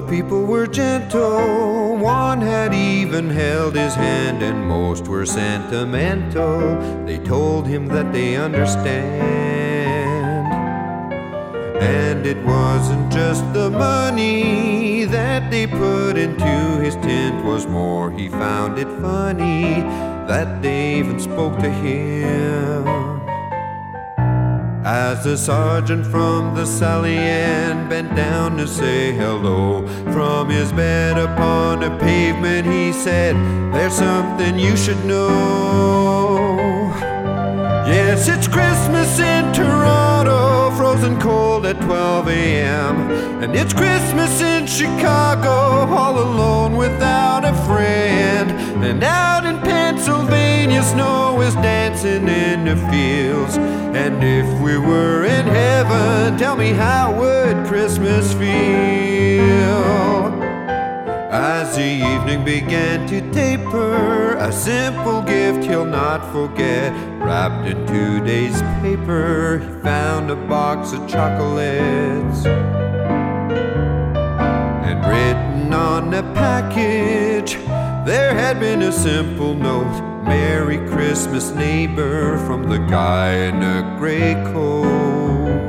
people were gentle, one had even held his hand, and most were sentimental. They told him that they understand. And it wasn't just the money that they put into his tent, was more, he found it funny that they even spoke to him. As the sergeant from the Sally Ann bent down to say hello, from his bed upon the pavement he said, "There's something you should know. Yes, it's Christmas in Toronto, frozen cold at 12 a.m. And it's Christmas in Chicago, all alone without a friend. And out in Pennsylvania, snow is dancing in the fields. And if we were in heaven, tell me, how would Christmas feel?" As the evening began to taper, a simple gift he'll not forget. Wrapped in 2 days' paper, he found a box of chocolates. And written on the package, there had been a simple note: "Merry Christmas, neighbor," from the guy in the gray coat.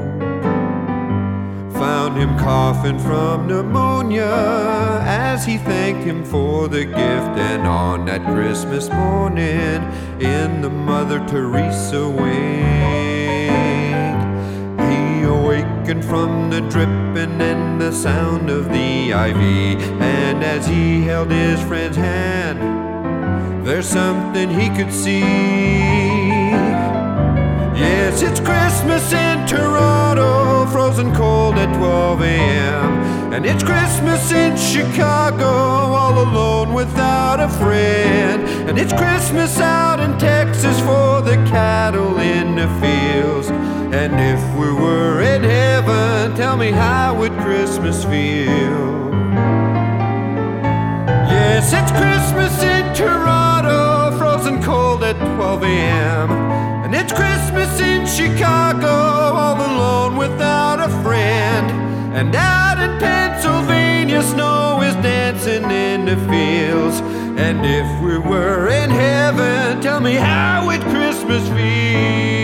Found him coughing from pneumonia as he thanked him for the gift. And on that Christmas morning, in the Mother Teresa wake, he awakened from the dripping and the sound of the IV. And as he held his friend's hand, there's something he could see. Yes, it's Christmas in Toronto, frozen cold at 12 a.m. And it's Christmas in Chicago, all alone without a friend. And it's Christmas out in Texas for the cattle in the fields. And if we were in heaven, tell me, how would Christmas feel? Yes, it's Christmas in Toronto, frozen cold at 12 a.m. And it's Christmas in Chicago, all alone without a friend. And out in Pennsylvania, snow is dancing in the fields. And if we were in heaven, tell me, how would Christmas feel?